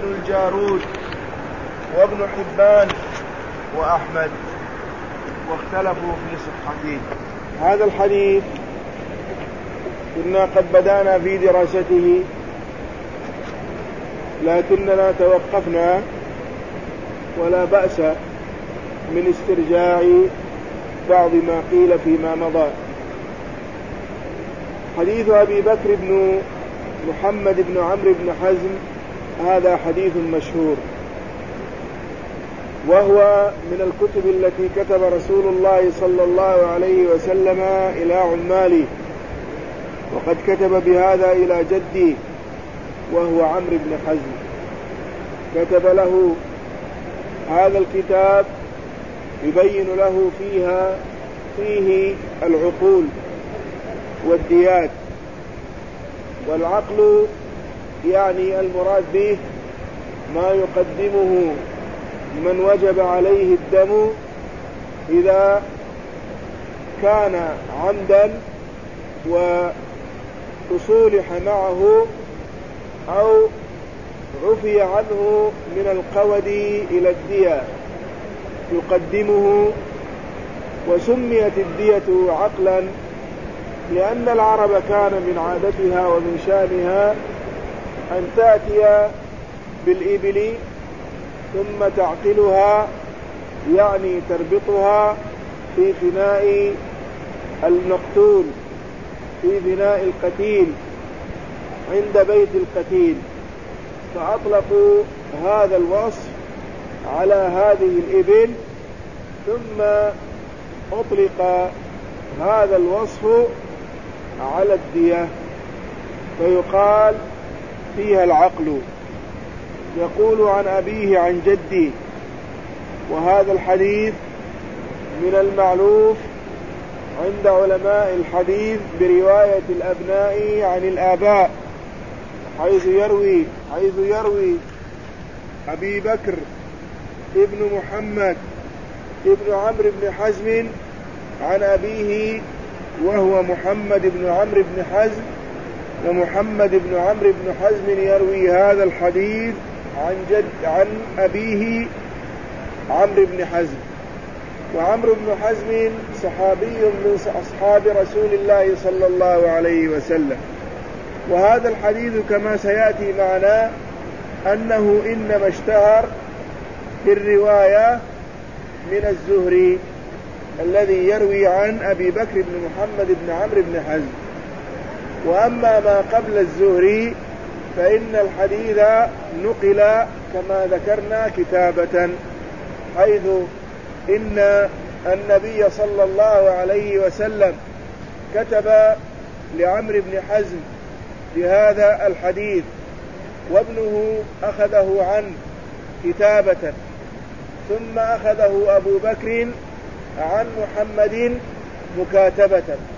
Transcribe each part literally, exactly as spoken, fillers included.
وابن الجارود وابن حبان وأحمد، واختلفوا في صحته. هذا الحديث كنا قد بدأنا في دراسته، لكننا توقفنا، ولا بأس من استرجاع بعض ما قيل فيما مضى. حديث أبي بكر بن محمد بن عمرو بن حزم هذا حديث مشهور، وهو من الكتب التي كتب رسول الله صلى الله عليه وسلم إلى عماله، وقد كتب بهذا إلى جدي وهو عمرو بن حزم، كتب له هذا الكتاب يبين له فيها فيه العقول والديات. والعقل يعني المراد به ما يقدمه من وجب عليه الدم إذا كان عمدا وتصولح معه أو عفي عنه من القود إلى الدية يقدمه. وسميت الدية عقلا لأن العرب كان من عادتها ومن شانها أن تأتي بالإبل ثم تعقلها، يعني تربطها في فناء المقتول، في فناء القتيل عند بيت القتيل، فأطلقوا هذا الوصف على هذه الإبل، ثم أطلق هذا الوصف على الدية فيقال فيها العقل. يقول عن أبيه عن جدي، وهذا الحديث من المعلوف عند علماء الحديث برواية الأبناء عن الآباء، حيث يروي حيث يروي أبي بكر ابن محمد ابن عمرو بن حزم عن أبيه وهو محمد بن عمرو بن حزم، ومحمد بن عمرو بن حزم يروي هذا الحديث عن جد عن أبيه عمرو بن حزم. وعمرو بن حزم صحابي من أصحاب رسول الله صلى الله عليه وسلم. وهذا الحديث كما سيأتي معنا أنه إنما اشتهر بالرواية من الزهري الذي يروي عن أبي بكر بن محمد بن عمرو بن حزم. وأما ما قبل الزهري فإن الحديث نقل كما ذكرنا كتابة، حيث إن النبي صلى الله عليه وسلم كتب لعمرو بن حزم بهذا الحديث، وابنه أخذه عنه كتابة، ثم أخذه أبو بكر عن محمد مكاتبة.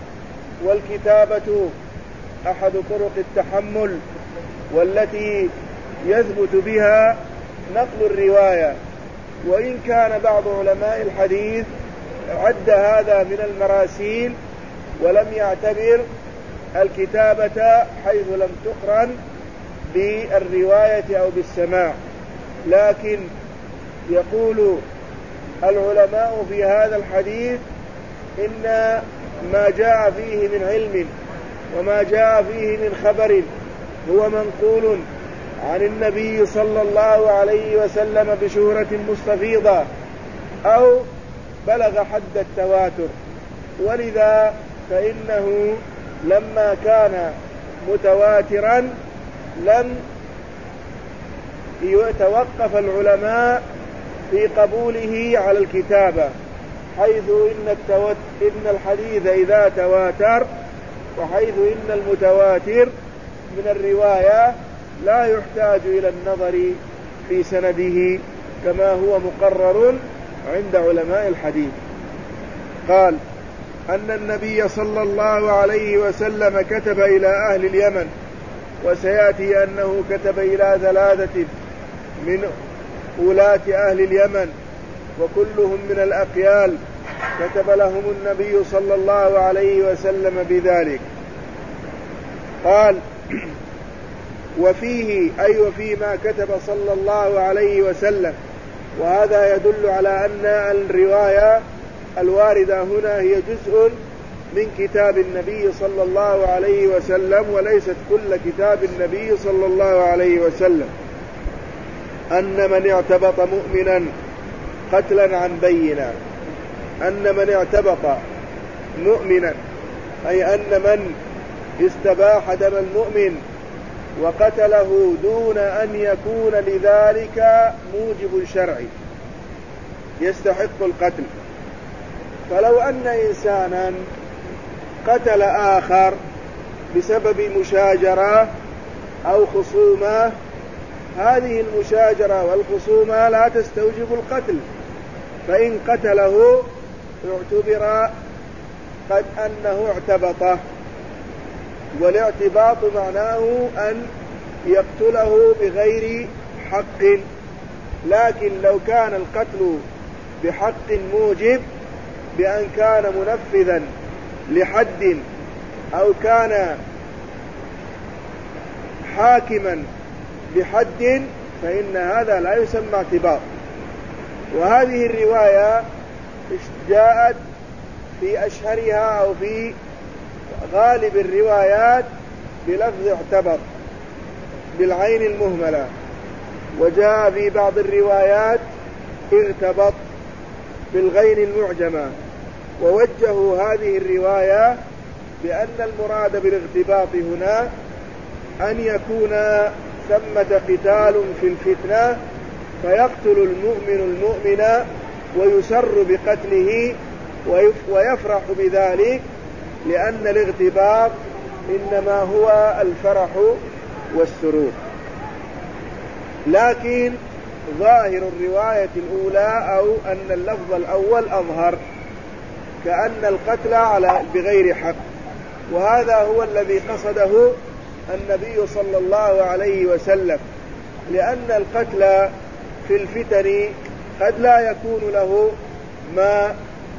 والكتابة أحد طرق التحمل والتي يثبت بها نقل الرواية، وإن كان بعض علماء الحديث عد هذا من المراسيل ولم يعتبر الكتابة حيث لم تقرن بالرواية أو بالسماع. لكن يقول العلماء في هذا الحديث إن ما جاء فيه من علم وما جاء فيه من خبر هو منقول عن النبي صلى الله عليه وسلم بشهرة مستفيضة أو بلغ حد التواتر، ولذا فإنه لما كان متواترا لم يتوقف العلماء في قبوله على الكتابة، حيث إن, التوت... إن الحديث إذا تواتر، وحيث إن المتواتر من الرواية لا يحتاج إلى النظر في سنده كما هو مقرر عند علماء الحديث. قال أن النبي صلى الله عليه وسلم كتب إلى أهل اليمن، وسيأتي أنه كتب إلى ثلاثة من ولاة أهل اليمن وكلهم من الأقيال، كتب لهم النبي صلى الله عليه وسلم بذلك. قال وفيه أي وفيما كتب صلى الله عليه وسلم. وهذا يدل على أن الرواية الواردة هنا هي جزء من كتاب النبي صلى الله عليه وسلم وليست كل كتاب النبي صلى الله عليه وسلم. أن من اعتبط مؤمنا قتلا عن بينة، أن من اعتبط مؤمنا أي أن من استباح دم المؤمن وقتله دون أن يكون لذلك موجب شرعي يستحق القتل. فلو أن إنسانا قتل آخر بسبب مشاجرة أو خصومة، هذه المشاجرة والخصومة لا تستوجب القتل، فإن قتله اعتبر قد أنه اعتبطه، والاعتباط معناه أن يقتله بغير حق. لكن لو كان القتل بحق موجب بأن كان منفذا لحد أو كان حاكما بحد فإن هذا لا يسمى اعتباط. وهذه الرواية جاءت في أشهرها أو في غالب الروايات بلفظ اعتبط بالعين المهملة، وجاء في بعض الروايات ارتبط بالغين المعجمة. ووجهوا هذه الرواية بأن المراد بالاغتباط هنا أن يكون ثمة قتال في الفتنة فيقتل المؤمن المؤمن ويسر بقتله ويفرح بذلك، لأن الاغتباط إنما هو الفرح والسرور. لكن ظاهر الرواية الأولى أو أن اللفظ الأول أظهر، كأن القتل على بغير حق، وهذا هو الذي قصده النبي صلى الله عليه وسلم، لأن القتل في الفتن قد لا يكون له ما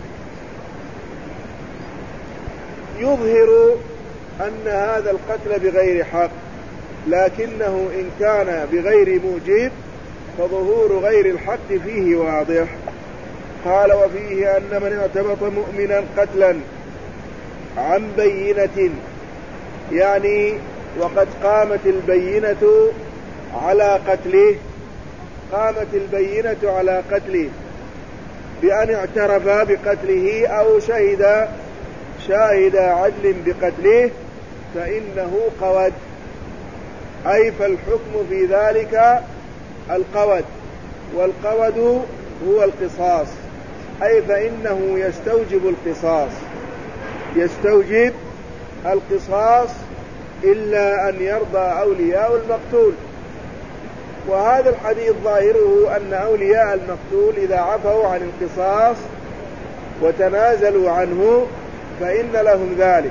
يظهر أن هذا القتل بغير حق، لكنه إن كان بغير موجب فظهور غير الحق فيه واضح. قال وفيه أن من اعتبط مؤمنا قتلا عن بينة، يعني وقد قامت البينة على قتله، قامت البينة على قتله بأن اعترف بقتله أو شهد شاهد عدل بقتله فإنه قود، أي فالحكم في ذلك القود، والقود هو القصاص، أي فإنه يستوجب القصاص يستوجب القصاص إلا أن يرضى أولياء المقتول. وهذا الحديث ظاهره أن أولياء المقتول إذا عفوا عن القصاص وتنازلوا عنه فإن لهم ذلك.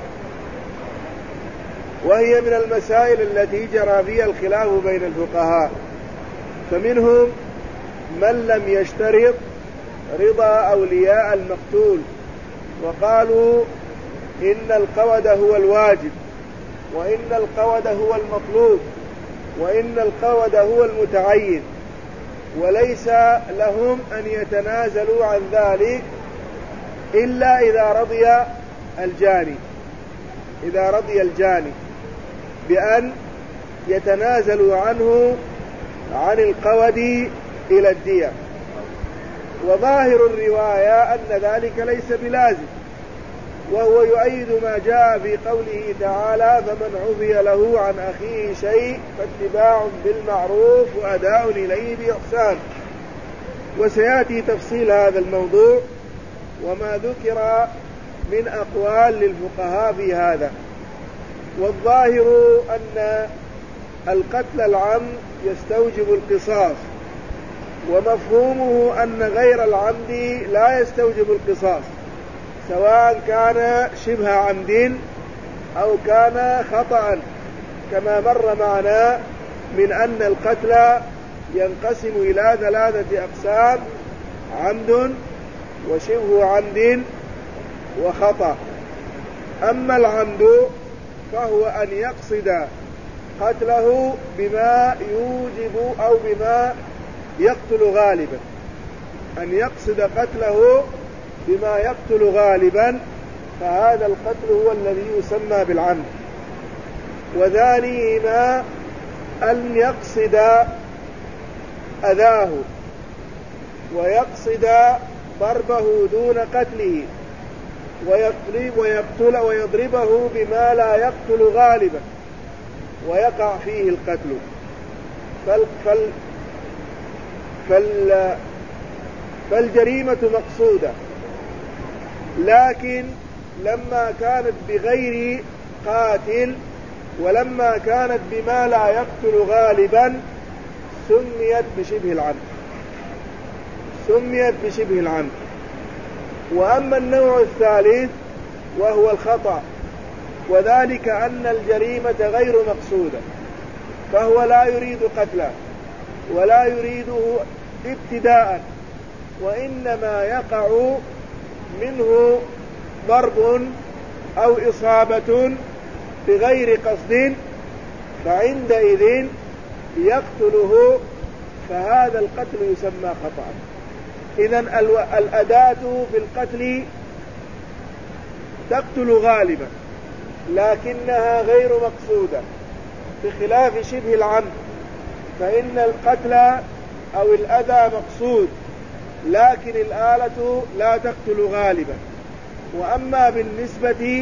وهي من المسائل التي جرى فيها الخلاف بين الفقهاء، فمنهم من لم يشترط رضا أولياء المقتول وقالوا إن القود هو الواجب، وإن القود هو المطلوب، وإن القود هو المتعين، وليس لهم أن يتنازلوا عن ذلك إلا إذا رضي الجاني إذا رضي الجاني بأن يتنازلوا عنه عن القود إلى الدية. وظاهر الرواية أن ذلك ليس بلازم، وهو يؤيد ما جاء في قوله تعالى فمن عفي له عن أخيه شيء فاتباع بالمعروف وأداء إليه بإحسان. وسيأتي تفصيل هذا الموضوع وما ذكر من أقوال للفقهاء في هذا. والظاهر أن القتل العمد يستوجب القصاص، ومفهومه أن غير العمد لا يستوجب القصاص، سواء كان شبه عمد أو كان خطأ، كما مر معنا من أن القتل ينقسم إلى ثلاثة أقسام: عمد وشبه عمد وخطأ. أما العمد فهو أن يقصد قتله بما يوجب أو بما يقتل غالبا، أن يقصد قتله بما يقتل غالبا، فهذا القتل هو الذي يسمى بالعمد. وثانيهما أن يقصد أذاه ويقصد ضربه دون قتله، ويضرب ويقتل ويضربه بما لا يقتل غالبا ويقع فيه القتل. فال فال فال فالجريمة مقصودة، لكن لما كانت بغير قاتل ولما كانت بما لا يقتل غالبا سميت بشبه العمد، سميت بشبه العمد. وأما النوع الثالث وهو الخطأ، وذلك أن الجريمة غير مقصودة، فهو لا يريد قتله ولا يريده ابتداء، وإنما يقع منه ضرب أو إصابة بغير قصد، فعندئذ يقتله، فهذا القتل يسمى خطأ. إذن الأداة في القتل تقتل غالبا لكنها غير مقصودة، بخلاف شبه العمد فإن القتل أو الأذى مقصود لكن الآلة لا تقتل غالبا. وأما بالنسبة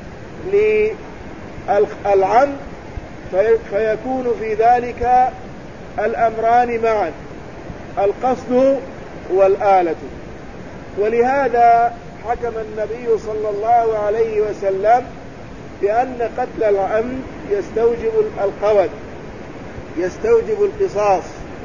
للعمد فيكون في ذلك الأمران معا، القصد والآلة. ولهذا حكم النبي صلى الله عليه وسلم بأن قتل العمد يستوجب القود، يستوجب القصاص.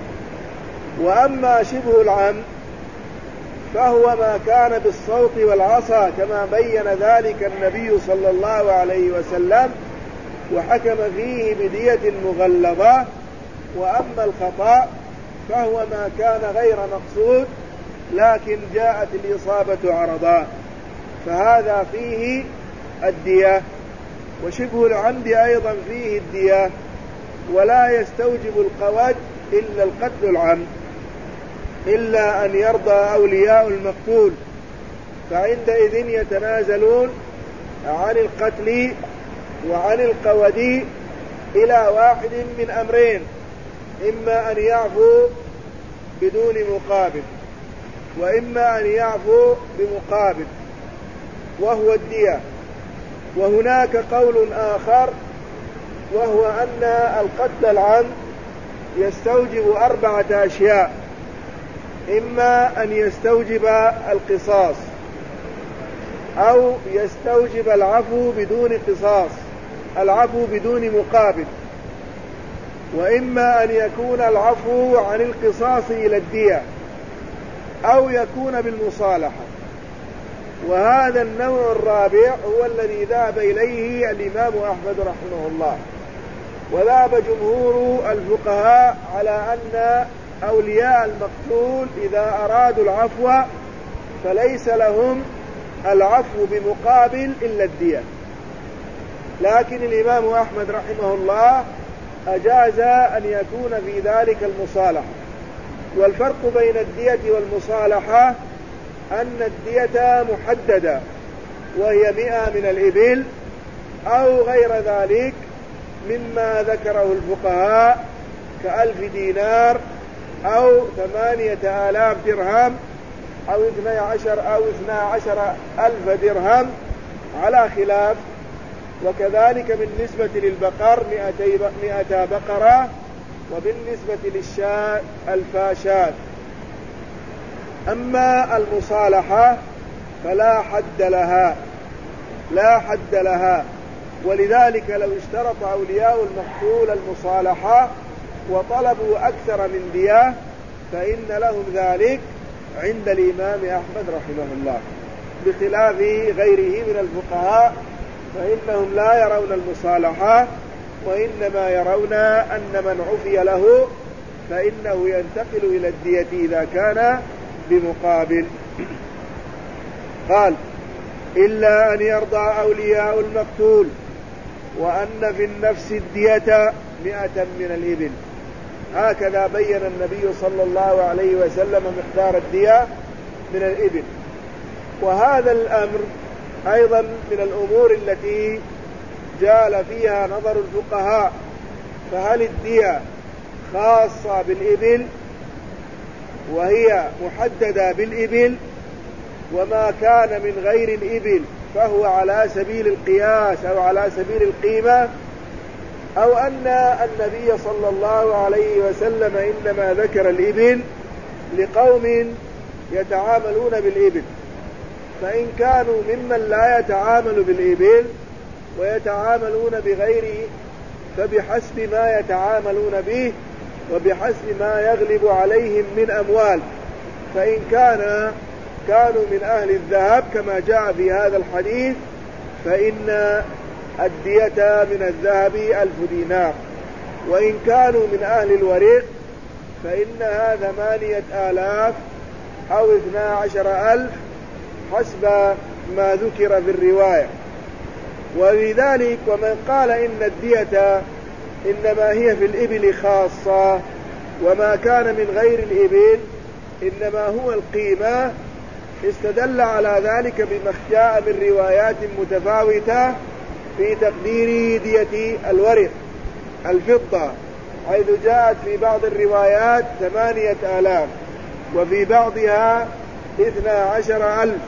وأما شبه العمد فهو ما كان بالصوت والعصا كما بين ذلك النبي صلى الله عليه وسلم، وحكم فيه بدية مغلظة. وأما الخطأ فهو ما كان غير مقصود لكن جاءت الإصابة عرضا، فهذا فيه الدية. وشبه العمد أيضا فيه الدية، ولا يستوجب القود إلا القتل العمد، إلا أن يرضى أولياء المقتول، فعندئذ يتنازلون عن القتل وعن القود إلى واحد من أمرين: إما أن يعفو بدون مقابل، وإما أن يعفو بمقابل وهو الدية. وهناك قول آخر وهو أن القتل العمد يستوجب أربعة أشياء: إما أن يستوجب القصاص، أو يستوجب العفو بدون قصاص، العفو بدون مقابل، وإما أن يكون العفو عن القصاص إلى الدية، أو يكون بالمصالحة. وهذا النوع الرابع هو الذي ذهب إليه الإمام أحمد رحمه الله، وذهب جمهور الفقهاء على أن أولياء المقتول إذا أرادوا العفو فليس لهم العفو بمقابل إلا الدية. لكن الإمام أحمد رحمه الله أجاز أن يكون في ذلك المصالحة. والفرق بين الدية والمصالحة أن الدية محددة وهي مئة من الإبل أو غير ذلك مما ذكره الفقهاء كألف دينار أو ثمانية آلاف درهم أو اثني عشر أو اثنى عشر ألف درهم على خلاف. وكذلك بالنسبة للبقر مئتا بقرة، وبالنسبة للشاة ألفا شاة. أما المصالحة فلا حد لها، لا حد لها. ولذلك لو اشترط أولياء المقتول المصالحة وطلبوا أكثر من دية فإن لهم ذلك عند الإمام أحمد رحمه الله، بخلاف غيره من الفقهاء فإنهم لا يرون المصالحة، وإنما يرون أن من عفي له فإنه ينتقل إلى الدية إذا كان بمقابل. قال: إلا أن يرضى أولياء المقتول، وأن في النفس الدية مئة من الإبل. هكذا بين النبي صلى الله عليه وسلم مقدار الدية من الإبل. وهذا الأمر أيضا من الأمور التي جال فيها نظر الفقهاء، فهل الدية خاصة بالإبل وهي محددة بالإبل، وما كان من غير الإبل فهو على سبيل القياس أو على سبيل القيمة، أو أن النبي صلى الله عليه وسلم إنما ذكر الإبل لقوم يتعاملون بالإبل، فإن كانوا ممن لا يتعامل بالإبل ويتعاملون بغيره فبحسب ما يتعاملون به وبحسب ما يغلب عليهم من أموال. فإن كان كانوا من أهل الذهب كما جاء في هذا الحديث فإن الدية من الذهب ألف دينار، وإن كانوا من أهل الورق فإنها ثمانية آلاف أو اثنا عشر ألف حسب ما ذكر في الرواية. ولذلك ومن قال إن الدية إنما هي في الإبل خاصة وما كان من غير الإبل إنما هو القيمة، استدل على ذلك بما جاء من روايات متفاوتة في تقدير دية الورق الفضة، حيث جاءت في بعض الروايات ثمانية آلاف وفي بعضها اثنا عشر ألف.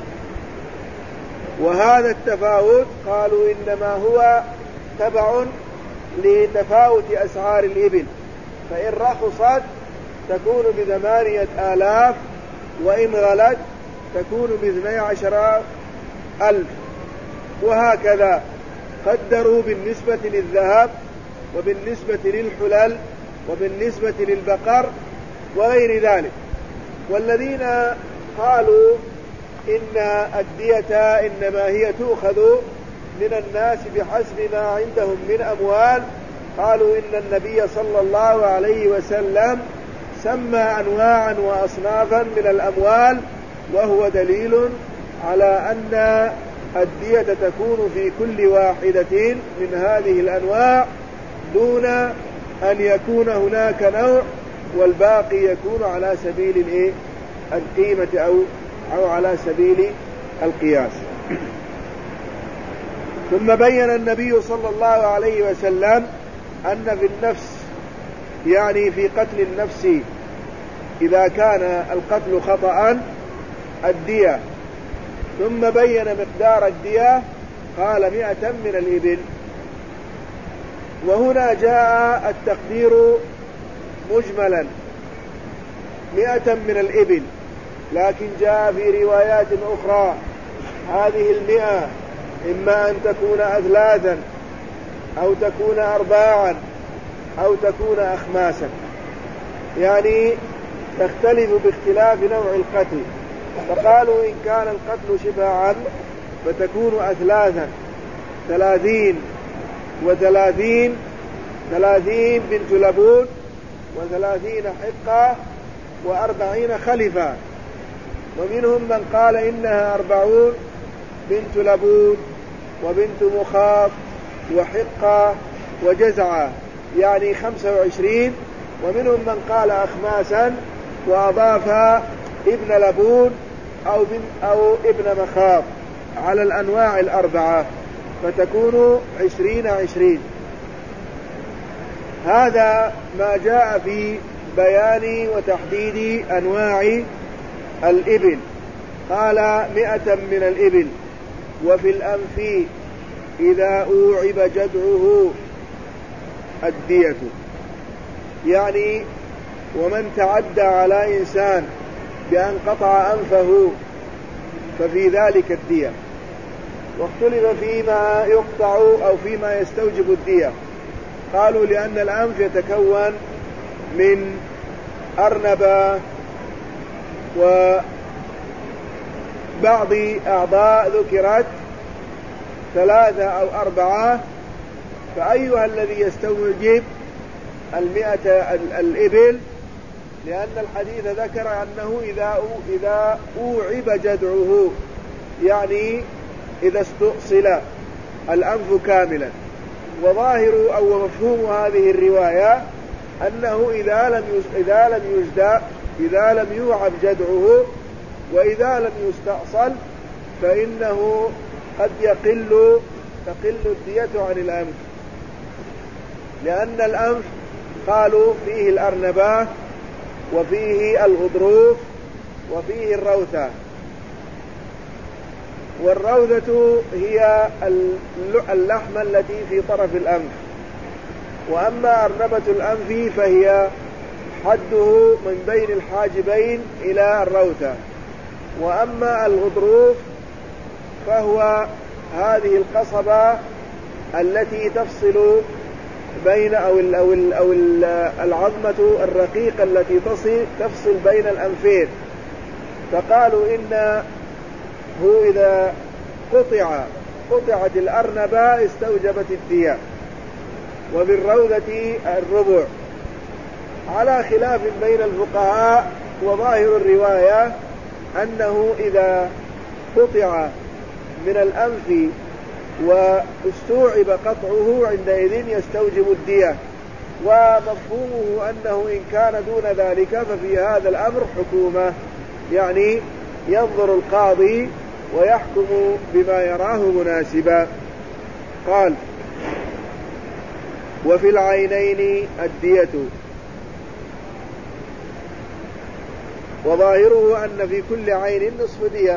وهذا التفاوت قالوا إنما هو تبع لتفاوت أسعار الإبل، فإن رخصت تكون بثمانية آلاف وإن غلت تكون باثني عشر ألف. وهكذا قدروا بالنسبة للذهب وبالنسبة للحلل وبالنسبة للبقر وغير ذلك. والذين قالوا إن الدية إنما هي تؤخذ من الناس بحسب ما عندهم من أموال، قالوا إن النبي صلى الله عليه وسلم سمى أنواعا وأصنافا من الأموال، وهو دليل على أن الدية تكون في كل واحدة من هذه الأنواع دون أن يكون هناك نوع والباقي يكون على سبيل القيمة أو أو على سبيل القياس. ثم بين النبي صلى الله عليه وسلم أن في النفس، يعني في قتل النفس إذا كان القتل خطأ، الدية. ثم بين مقدار الدية قال مئة من الإبل. وهنا جاء التقدير مجملا مئة من الإبل، لكن جاء في روايات أخرى هذه المئة إما أن تكون أثلاثا أو تكون أرباعا أو تكون أخماسا، يعني تختلف باختلاف نوع القتل. فقالوا إن كان القتل شبعا فتكون أثلاثا، ثلاثين وثلاثين، ثلاثين بنت لبون وثلاثين حقة وأربعين خلفة. ومنهم من قال إنها أربعون بنت لبون وبنت مخاض وحقة وجزعة، يعني خمسة وعشرين. ومنهم من قال أخماسا وأضاف ابن لبون أو, أو ابن مخاض على الأنواع الأربعة فتكون عشرين عشرين. هذا ما جاء في بيان وتحديد أنواع الإبل. قال مئة من الإبل. وفي الأنف إذا أوعب جدعه الدية، يعني ومن تعدى على إنسان بأن قطع أنفه ففي ذلك الدية. واختلف فيما يقطع أو فيما يستوجب الدية. قالوا لأن الأنف يتكون من أرنبة وبعض أعضاء ذكرت ثلاثة أو أربعة، فأيها الذي يستوجب المئة الإبل؟ لأن الحديث ذكر أنه إذا إذا أوعب جدعه، يعني إذا استؤصل الأنف كاملا. وظاهر أو مفهوم هذه الرواية أنه إذا لم إذا لم يجدى إذا لم يوعب جدعه وإذا لم يستأصل فإنه قد يقل تقل الدية عن الأنف، لأن الأنف قالوا فيه الأرنبة وفيه الغضروف وفيه الروثة، والروثة هي اللحمة التي في طرف الأنف، وأما أرنبة الأنف فهي حده من بين الحاجبين إلى الروثة، وأما الغضروف فهو هذه القصبة التي تفصل بين أو ال أو ال أو ال العظمة الرقيقة التي تصل تفصل بين الأنفين. فقالوا إن هو إذا قطع قطعت الأرنبة استوجبت الدية، وبالروثة الربع، على خلاف بين الفقهاء. وظاهر الرواية أنه إذا قطع من الأنف واستوعب قطعه عندئذ يستوجب الدية، ومفهومه أنه إن كان دون ذلك ففي هذا الأمر حكومة، يعني ينظر القاضي ويحكم بما يراه مناسبا. قال: وفي العينين الدية، وظاهره أن في كل عين نصف دية.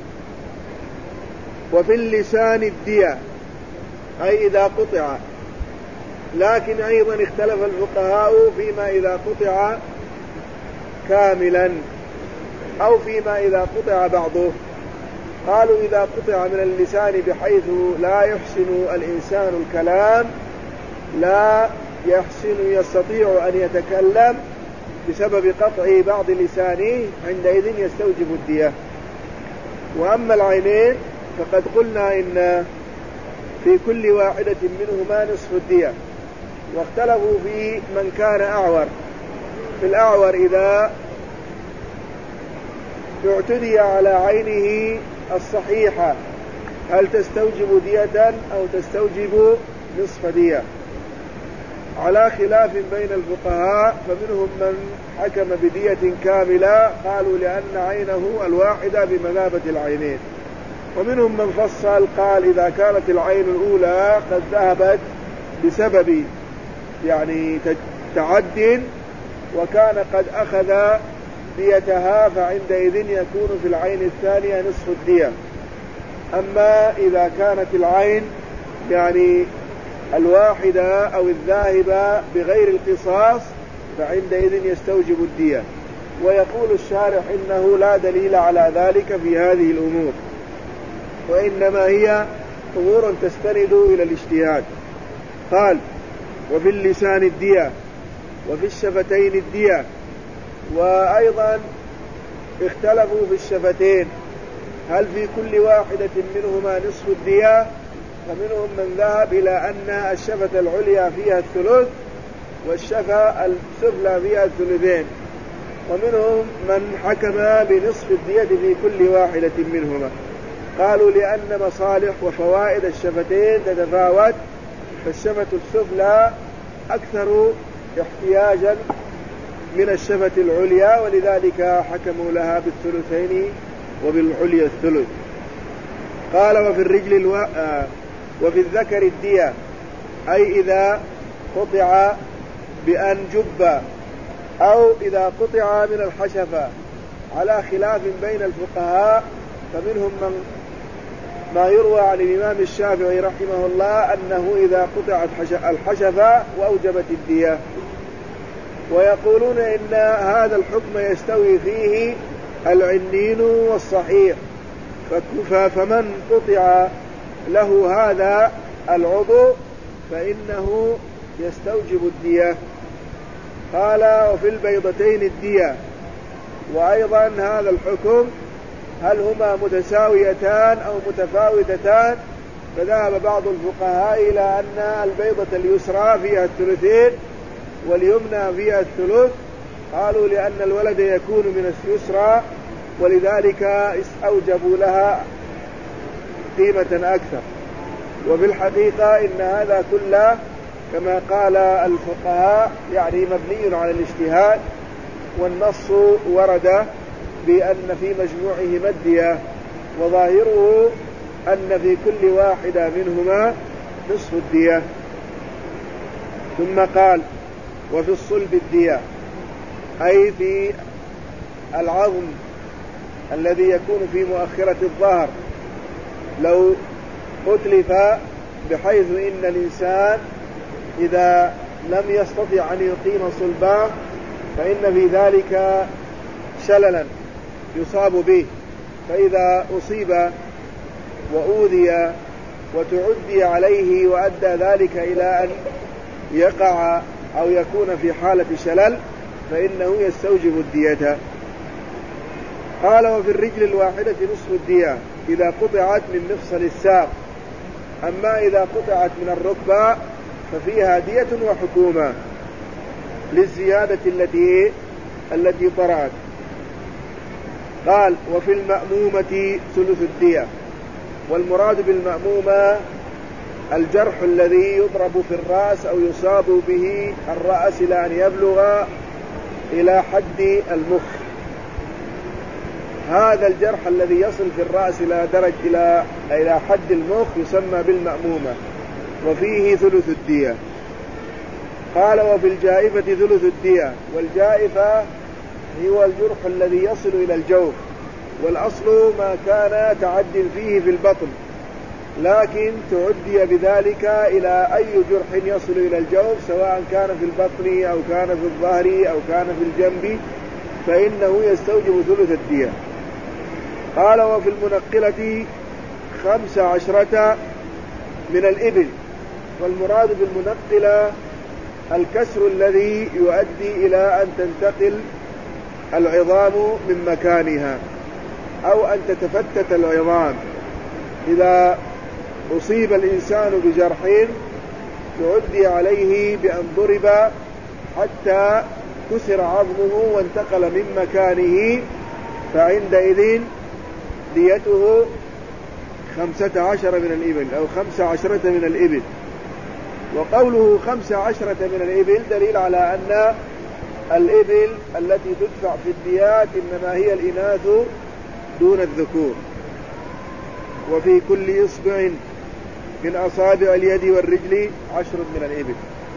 وفي اللسان الدية أي إذا قطع، لكن أيضا اختلف الفقهاء فيما إذا قطع كاملا أو فيما إذا قطع بعضه. قالوا إذا قطع من اللسان بحيث لا يحسن الإنسان الكلام، لا يحسن يستطيع أن يتكلم بسبب قطع بعض لسانه، عندئذ يستوجب الدية. وأما العينين فقد قلنا إن في كل واحدة منهما نصف الدية، واختلفوا في من كان أعور. في الأعور إذا اعتدي على عينه الصحيحة هل تستوجب دية أو تستوجب نصف دية، على خلاف بين الفقهاء. فمنهم من حكم بدية كاملة، قالوا لأن عينه الواحدة بمثابة العينين، ومنهم من فصل قال إذا كانت العين الأولى قد ذهبت بسبب يعني تعد وكان قد أخذ ديتها فعندئذ يكون في العين الثانية نصف الدية. أما إذا كانت العين يعني الواحدة أو الذاهبة بغير القصاص فعندئذ يستوجب الدية. ويقول الشارح إنه لا دليل على ذلك في هذه الأمور، وإنما هي أمور تستند إلى الاجتهاد. قال: وفي اللسان الدية، وفي الشفتين الدية. وأيضا اختلفوا في الشفتين هل في كل واحدة منهما نصف الدية، فمنهم من ذهب إلى أن الشفة العليا فيها الثلث والشفة السفلى فيها الثلثين، ومنهم من حكم بنصف الدية في كل واحدة منهما. قالوا لأن مصالح وفوائد الشفتين تتفاوت، فالشفة السفلى أكثر احتياجا من الشفة العليا، ولذلك حكموا لها بالثلثين وبالعليا الثلث. قال: وفي الرجل الو... آه وفي الذكر الدية، أي إذا قطع بأن جب أو إذا قطع من الحشفة، على خلاف بين الفقهاء. فمنهم من ما يروى عن الإمام الشافعي رحمه الله أنه إذا قطعت الحشفة وأوجبت الدية، ويقولون إن هذا الحكم يستوي فيه العنين والصحيح، فمن قطع له هذا العضو فإنه يستوجب الدية. قال: وفي البيضتين الدية. وأيضا هذا الحكم هل هما متساويتان أو متفاوتتان؟ فذهب بعض الفقهاء إلى أن البيضة اليسرى فيها الثلثين واليمنى فيها الثلث، قالوا لأن الولد يكون من اليسرى ولذلك أوجبوا لها قيمة أكثر. وفي الحقيقة إن هذا كله كما قال الفقهاء يعني مبني على الاجتهاد، والنص ورد بأن في مجموعهما الدية، وظاهره أن في كل واحدة منهما نصف الدية. ثم قال وفي الصلب الدية، أي في العظم الذي يكون في مؤخرة الظهر لو أتلف بحيث إن الإنسان إذا لم يستطع أن يقيم صلباه فإن في ذلك شللا يصاب به، فإذا أصيب وأوذي وتعدي عليه وأدى ذلك إلى أن يقع أو يكون في حالة شلل فإنه يستوجب الدية. قال وفي الرجل الواحدة نصف الدية إذا قطعت من مفصل الساق، أما إذا قطعت من الركبة ففيها دية وحكومة للزيادة التي التي طرأت. قال وفي المأمومة ثلث الدية، والمراد بالمأمومة الجرح الذي يضرب في الرأس أو يصاب به الرأس إلى أن يبلغ إلى حد المخ، هذا الجرح الذي يصل في الرأس إلى درج إلى إلى حد المخ يسمى بالمأمومة، وفيه ثلث الدية. قال وفي الجائفة ثلث الدية، والجائفة هو الجرح الذي يصل إلى الجوف، والأصل ما كان تعد فيه في البطن، لكن تعدي بذلك إلى أي جرح يصل إلى الجوف سواء كان في البطن أو كان في الظهر أو كان في الجنب فإنه يستوجب ثلث الدية. قال وفي المنقلة خمس عشرة من الإبل، والمراد بالمنقلة الكسر الذي يؤدي إلى أن تنتقل العظام من مكانها أو أن تتفتت العظام. إذا أصيب الإنسان بجرح تعدي عليه بأن ضرب حتى كسر عظمه وانتقل من مكانه فعندئذ ديته خمسة عشر من الإبل أو خمسة عشرة من الإبل. وقوله خمسة عشرة من الإبل دليل على أن الإبل التي تدفع في الديات إنما هي الإناث دون الذكور. وفي كل إصبع من أصابع اليد والرجل عشر من الإبل.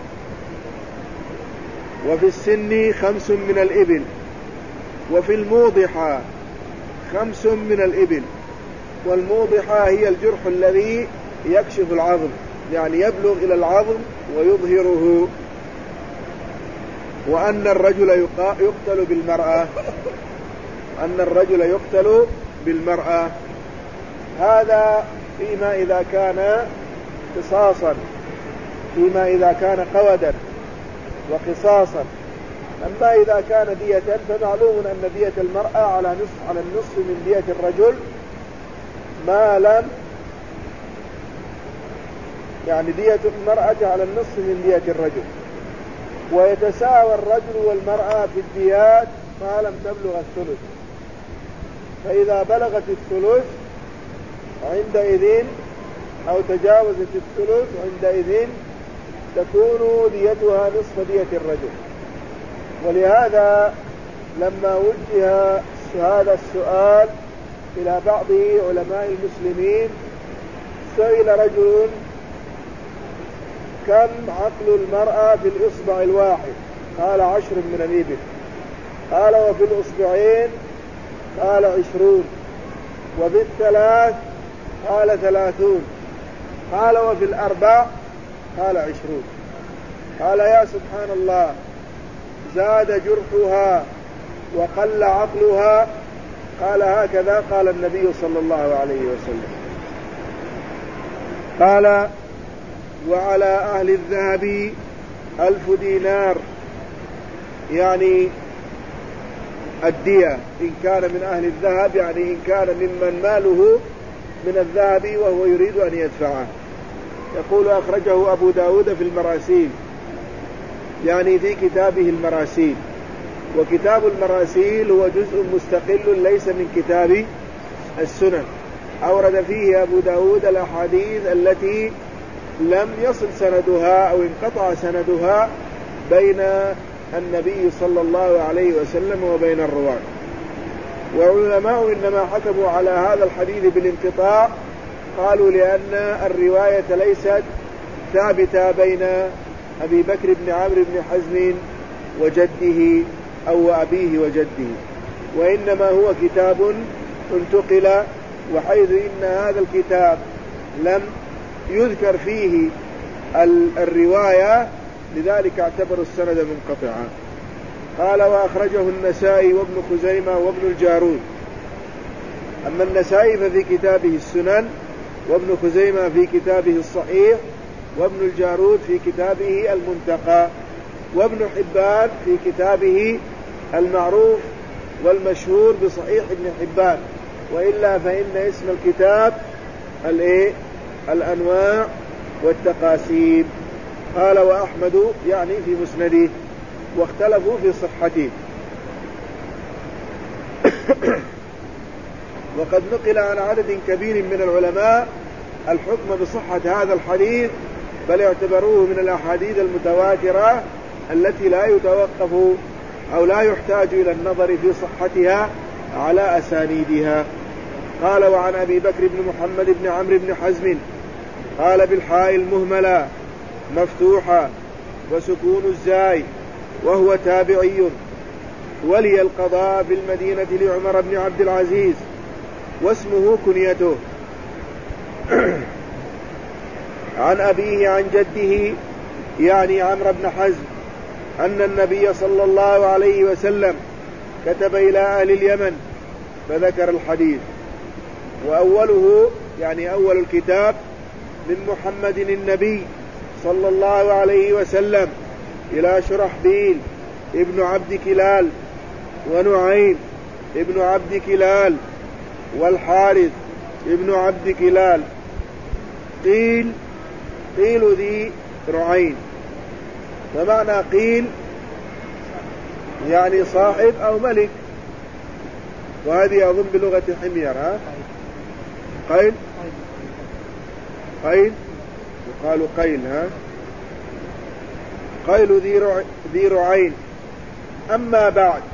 وفي السن خمس من الإبل. وفي الموضحة خمس من الإبل، والموضحة هي الجرح الذي يكشف العظم يعني يبلغ إلى العظم ويظهره. وأن الرجل يقتل بالمرأة، أن الرجل يقتل بالمرأة، هذا فيما إذا كان قصاصا، فيما إذا كان قودا وقصاصا. أما إذا كان دية فمعلوم أن دية المرأة على نصف على النصف من دية الرجل ما لم يعني دية المرأة على النصف من دية الرجل، ويتساوى الرجل والمرأة في الديات ما لم تبلغ الثلث. فإذا بلغت الثلث عندئذ أو تجاوزت الثلث عندئذ تكون ديتها نصف دية الرجل. ولهذا لما وجه هذا السؤال إلى بعض علماء المسلمين سئل رجل كم عقل المرأة في الإصبع الواحد؟ قال عشر من الإبل. قال وفي الإصبعين؟ قال عشرون. وفي الثلاث؟ قال ثلاثون. قال وفي الأربع؟ قال عشرون. قال يا سبحان الله، زاد جرحها وقل عقلها. قال هكذا قال النبي صلى الله عليه وسلم. قال وعلى أهل الذهب ألف دينار، يعني الدية إن كان من أهل الذهب، يعني إن كان ممن ماله من الذهب وهو يريد أن يدفعه. يقول أخرجه أبو داود في المراسيل، يعني في كتابه المراسيل. وكتاب المراسيل هو جزء مستقل ليس من كتاب السنن، أورد فيه أبو داود الأحاديث التي لم يصل سندها أو انقطع سندها بين النبي صلى الله عليه وسلم وبين الرواة. والعلماء إنما حكموا على هذا الحديث بالانقطاع، قالوا لأن الرواية ليست ثابتة بين أبي بكر بن عمرو بن حزم وجده أو أبيه وجده، وإنما هو كتاب انتقل، وحيث إن هذا الكتاب لم يذكر فيه الرواية لذلك اعتبروا السند منقطعا. قال وأخرجه النسائي وابن خزيمة وابن الجارود. أما النسائي ففي كتابه السنن، وابن خزيمة في كتابه الصحيح، وابن الجارود في كتابه المنتقى، وابن حبان في كتابه المعروف والمشهور بصحيح ابن حبان، وإلا فإن اسم الكتاب الايه الأنواع والتقاسيم. قال وأحمد يعني في مسنده، واختلفوا في صحته. وقد نقل عن عدد كبير من العلماء الحكم بصحة هذا الحديث، بل اعتبروه من الأحاديث المتواترة التي لا يتوقف أو لا يحتاج إلى النظر في صحتها على أسانيدها. قال وعن أبي بكر بن محمد بن عمرو بن حزم قال بالحاء المهملة مفتوحة وسكون الزاي، وهو تابعي، ولي القضاء في المدينة لعمر بن عبد العزيز، واسمه كنيته. عن أبيه عن جده يعني عمرو بن حزم أن النبي صلى الله عليه وسلم كتب إلى أهل اليمن فذكر الحديث. وأوله يعني أول الكتاب من محمد النبي صلى الله عليه وسلم إلى شرحبيل ابن عبد كلال ونعيم ابن عبد كلال والحارث ابن عبد كلال. قيل قيل ذي رعين، فمعنى قيل يعني صاحب أو ملك، وهذه أظن بلغة حمير. ها قيل قيل يقال قيل. ها قيل ذي رعين. أما بعد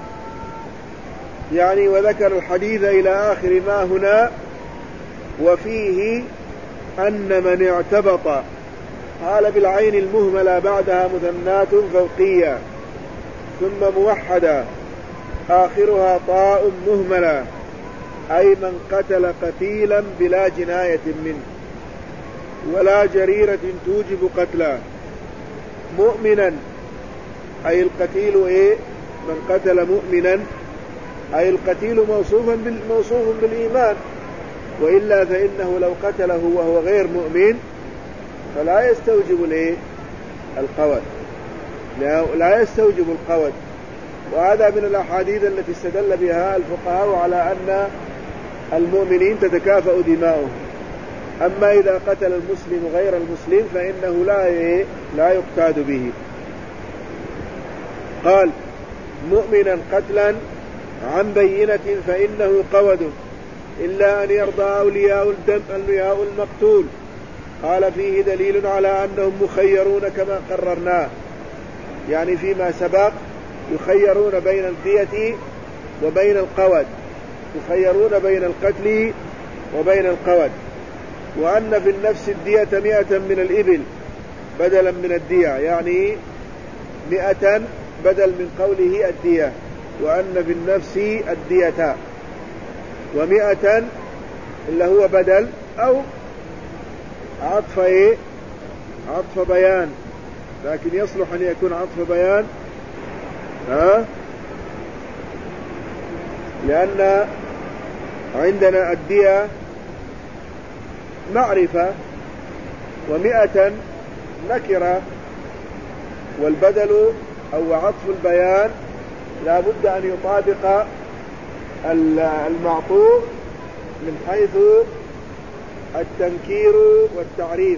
يعني وذكر الحديث إلى آخر ما هنا، وفيه أن من اعتبط قال بالعين المهملة بعدها مثنات فوقية ثم موحدة آخرها طاء مهملة، أي من قتل قتيلا بلا جناية منه ولا جريرة توجب قتله، مؤمنا أي القتيل إيه من قتل مؤمنا أي القتيل موصوفا موصوف بالإيمان، وإلا فإنه لو قتله وهو غير مؤمن فلا يستوجب الايه القود، لا يستوجب القود. وهذا من الأحاديث التي استدل بها الفقهاء على أن المؤمنين تتكافأ دماؤهم. أما إذا قتل المسلم غير المسلم فإنه لا لا يقتاد به. قال مؤمنا قتلا عن بينة فإنه قود، إلا أن يرضى أولياء الدم أولياء المقتول. قال فيه دليل على أنهم مخيرون كما قررناه، يعني فيما سبق يخيرون بين الدية وبين القود، يخيرون بين القتل وبين القود. وأن في النفس الدية مئة من الإبل بدلا من الدية، يعني مئة بدل من قوله الدية، وأن في النفس الدية، ومئة اللي هو بدل أو عطف إيه عطف بيان، لكن يصلح أن يكون عطف بيان ها لأن عندنا الدية معرفة ومئة نكرة، والبدل أو عطف البيان لا بد أن يطابق المعطوف من حيث التنكير والتعريف.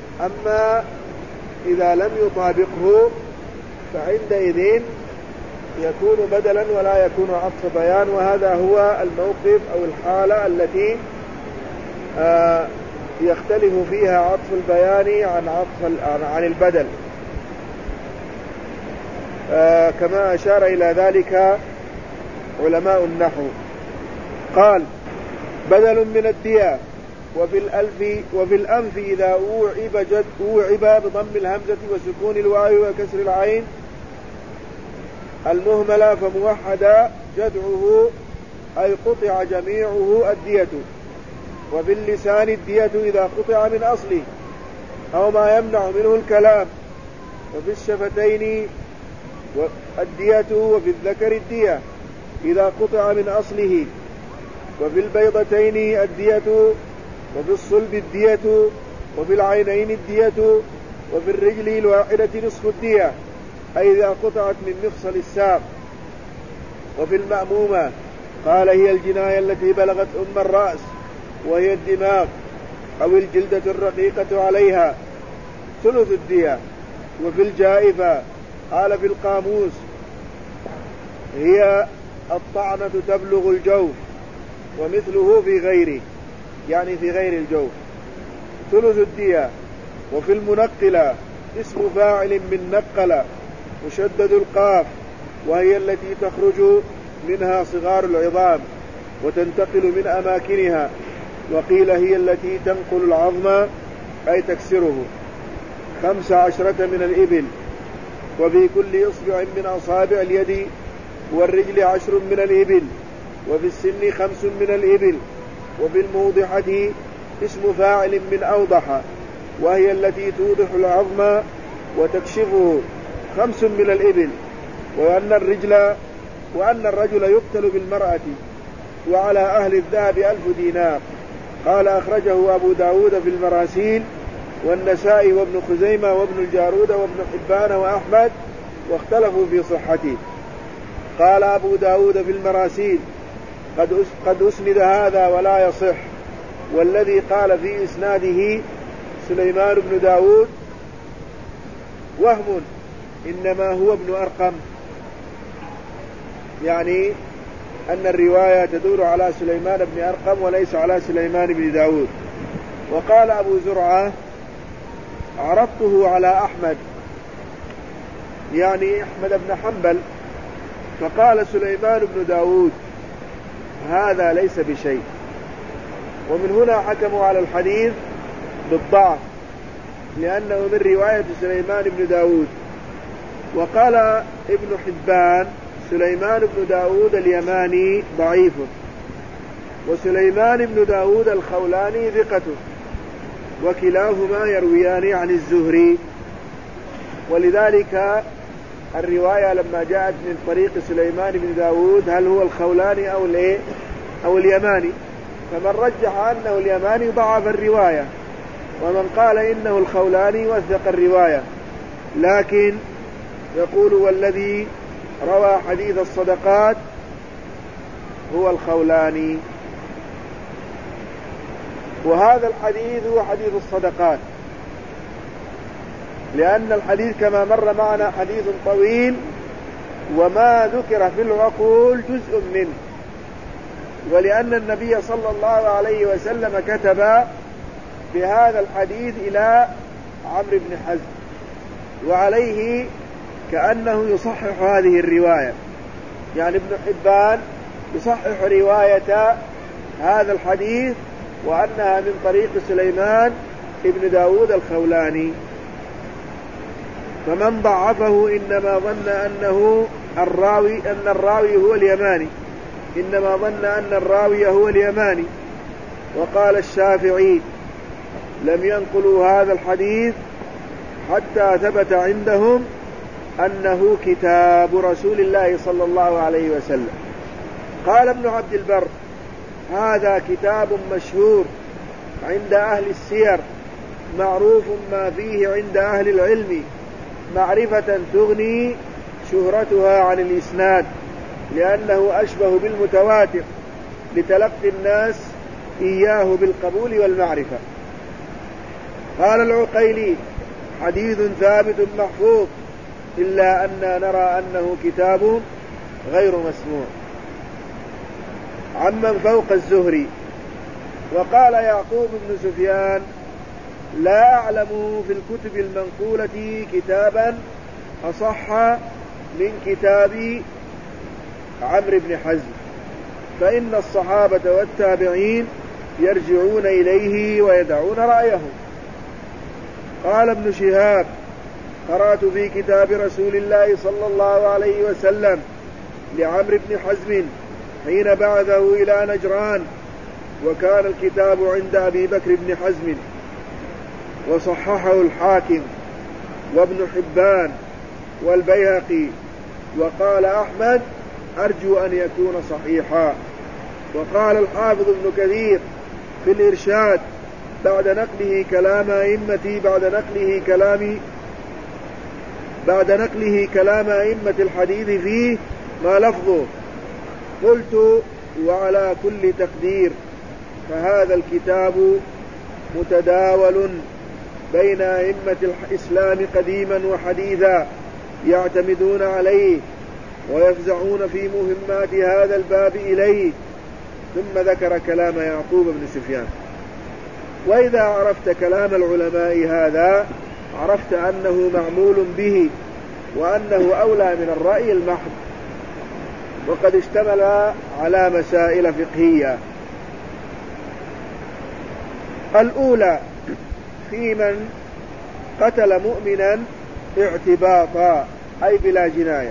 أما إذا لم يطابقه فعندئذ يكون بدلا ولا يكون عطف بيان، وهذا هو الموقف أو الحالة التي آه يختلف فيها عطف البيان عن عطف عن البدل، آه كما أشار إلى ذلك علماء النحو. قال: بدل من الدية. وفي الألف وفي الأنف إذا أوعب جد أوعب بضم الهمزة وسكون الواو وكسر العين المهملة فموحدا جدعه أي قطع جميعه الدية. وفي اللسان الدية إذا قطع من أصله أو ما يمنع منه الكلام. وفي الشفتين الدية. وفي الذكر الدية إذا قطع من أصله. وفي البيضتين الدية. وفي الصلب الدية. وفي العينين الدية. وفي الرجل الواحدة نصف الدية أي إذا قطعت من مفصل الساق. وفي المأمومة قال: هي الجناية التي بلغت أم الرأس وهي الدماغ أو الجلدة الرقيقة عليها ثلث الدية. وفي الجائفة قال في القاموس: هي الطعنة تبلغ الجوف، ومثله في غيره يعني في غير الجوف ثلث الدية. وفي المنقلة اسم فاعل من نقل مشدد القاف، وهي التي تخرج منها صغار العظام وتنتقل من أماكنها. وقيل هي التي تنقل العظم أي تكسره. خمس عشرة من الإبل. وفي كل إصبع من أصابع اليد والرجل عشر من الإبل. وفي السن خمس من الإبل. وفي الموضحة اسم فاعل من أوضح، وهي التي توضح العظم وتكشفه خمس من الإبل. وأن الرجل وأن الرجل يقتل بالمرأة وعلى أهل الذهب ألف دينار. قال: أخرجه أبو داود في المراسيل والنسائي وابن خزيمة وابن الجارود وابن حبان وأحمد، واختلفوا في صحته. قال أبو داود في المراسيل: قد أسند هذا ولا يصح، والذي قال في إسناده سليمان بن داود وهم، إنما هو ابن أرقم، يعني أن الرواية تدور على سليمان بن أرقم وليس على سليمان بن داود. وقال أبو زرعة: عرضته على أحمد، يعني أحمد بن حنبل، فقال سليمان بن داود: هذا ليس بشيء. ومن هنا حكموا على الحديث بالضعف لأنه من رواية سليمان بن داود. وقال ابن حبان: سليمان بن داود اليماني ضعيف، وسليمان بن داود الخولاني ثقة، وكلاهما يرويان عن الزهري. ولذلك الرواية لما جاءت من طريق سليمان بن داود هل هو الخولاني أو الايه أو اليماني، فمن رجح أنه اليماني ضعف الرواية، ومن قال إنه الخولاني وثق الرواية. لكن يقول: والذي روى حديث الصدقات هو الخولاني. وهذا الحديث هو حديث الصدقات، لأن الحديث كما مر معنا حديث طويل، وما ذكر في العقول جزء منه، ولأن النبي صلى الله عليه وسلم كتب بهذا الحديث إلى عمرو بن حزم، وعليه كأنه يصحح هذه الرواية، يعني ابن حبان يصحح رواية هذا الحديث وأنها من طريق سليمان ابن داود الخولاني. فمن ضعفه إنما ظن أنه الراوي أن الراوي هو اليماني إنما ظن أن الراوي هو اليماني. وقال الشافعي: لم ينقلوا هذا الحديث حتى ثبت عندهم أنه كتاب رسول الله صلى الله عليه وسلم. قال ابن عبد البر: هذا كتاب مشهور عند أهل السير، معروف ما فيه عند أهل العلم، معرفة تغني شهرتها عن الإسناد، لأنه أشبه بالمتواتر لتلقي الناس إياه بالقبول والمعرفة. قال العقيلي: حديث ثابت محفوظ، إلا أننا نرى أنه كتاب غير مسموع عمن فوق الزهري. وقال يعقوب بن سفيان لا أعلم في الكتب المنقولة كتابا أصح من كتاب عمرو بن حزم، فإن الصحابة والتابعين يرجعون إليه ويدعون رأيهم. قال ابن شهاب قرأت في كتاب رسول الله صلى الله عليه وسلم لعمرو بن حزم حين بعثه إلى نجران، وكان الكتاب عند أبي بكر بن حزم، وصححه الحاكم وابن حبان والبيهقي، وقال أحمد أرجو أن يكون صحيحا. وقال الحافظ ابن كثير في الإرشاد بعد نقله كلام أئمة بعد نقله كلام بعد نقله كلام أئمة الحديث فيه ما لفظه، قلت وعلى كل تقدير فهذا الكتاب متداول بين أئمة الإسلام قديما وحديثا يعتمدون عليه ويفزعون في مهمات هذا الباب إليه. ثم ذكر كلام يعقوب بن سفيان. وإذا عرفت كلام العلماء هذا عرفت أنه معمول به وأنه أولى من الرأي المحض، وقد اشتمل على مسائل فقهية. الأولى في من قتل مؤمنا اعتباطا أي بلا جناية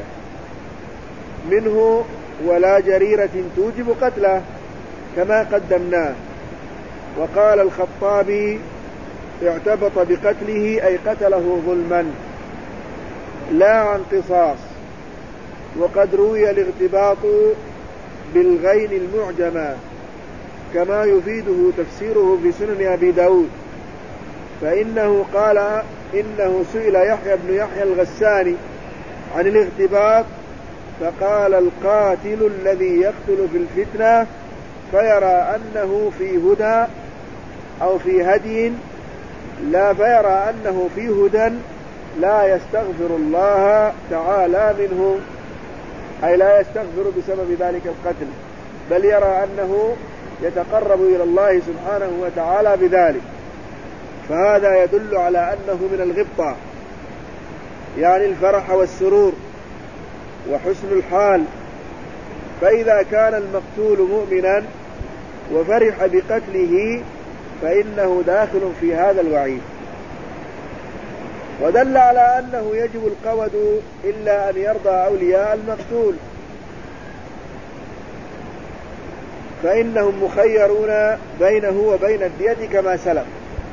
منه ولا جريرة توجب قتله كما قدمناه. وقال الخطابي اعتبط بقتله أي قتله ظلما لا عن قصاص. وقد روي الاغتباط بالغين المعجمة كما يفيده تفسيره في سنن أبي داود، فإنه قال إنه سئل يحيى بن يحيى الغساني عن الاغتباط فقال القاتل الذي يقتل في الفتنة فيرى أنه في هدى أو في هدي لا فيرى أنه في هدى لا يستغفر الله تعالى منه، أي لا يستغفر بسبب ذلك القتل، بل يرى أنه يتقرب إلى الله سبحانه وتعالى بذلك. فهذا يدل على أنه من الغبطة، يعني الفرح والسرور وحسن الحال. فإذا كان المقتول مؤمنا وفرح بقتله فإنه داخل في هذا الوعيد. ودل على أنه يجب القود إلا أن يرضى أولياء المقتول، فإنهم مخيرون بينه وبين الدية كما سلف.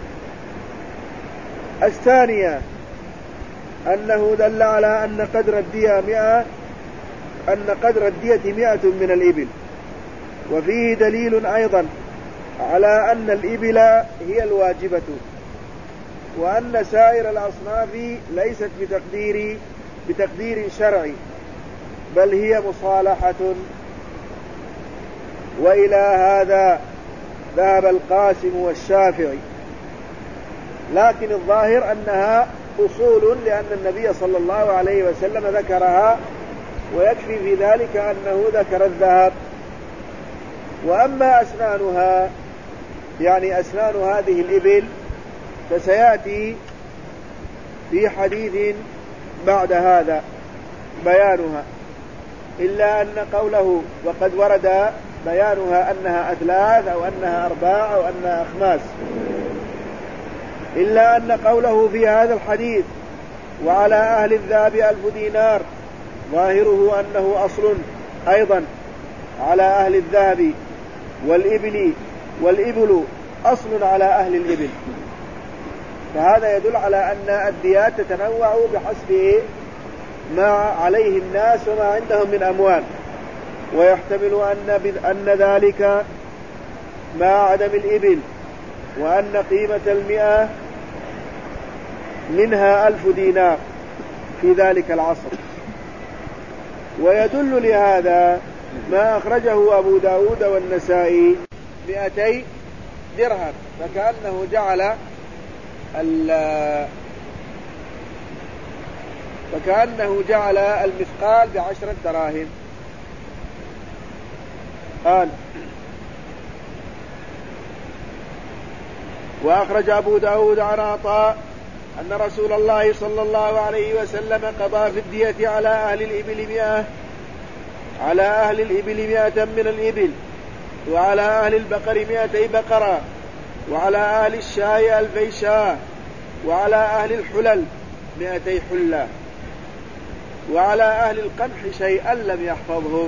الثانية أنه دل على أن قدر الدية مئة أن قدر الدية مئة من الإبل. وفيه دليل أيضا على أن الإبل هي الواجبة، وأن سائر الأصناف ليست بتقدير بتقدير شرعي بل هي مصالحة. وإلى هذا ذهب القاسم والشافعي، لكن الظاهر أنها أصول لأن النبي صلى الله عليه وسلم ذكرها، ويكفي في ذلك أنه ذكر الذهب. وأما أسنانها يعني أسنان هذه الإبل فسيأتي في حديث بعد هذا بيانها، إلا أن قوله وقد ورد بيانها أنها أثلاث أو أنها أرباع أو أنها أخماس، إلا أن قوله في هذا الحديث وعلى أهل الذهب ألف دينار ظاهره أنه أصل أيضا على أهل الذهب والإبل، والإبل أصل على أهل الإبل. فهذا يدل على أن الديات تتنوع بحسب ما عليه الناس وما عندهم من أموال، ويحتمل أن, أن ذلك مع عدم الإبل، وأن قيمة المئة منها ألف دينار في ذلك العصر. ويدل لهذا ما أخرجه أبو داود والنسائي مئتي درهم، فكأنه جعل فكأنه جعل المثقال بعشرة دراهم، قال: وأخرج أبو داود عن عطاء أن رسول الله صلى الله عليه وسلم قضى في الدية على أهل الإبل مئة على أهل الإبل مئة من الإبل، وعلى أهل البقر مئتي بقرة، وعلى أهل الشاة ألفي شاة، وعلى أهل الحلل مئتي حلة، وعلى أهل القمح شيئا لم يحفظه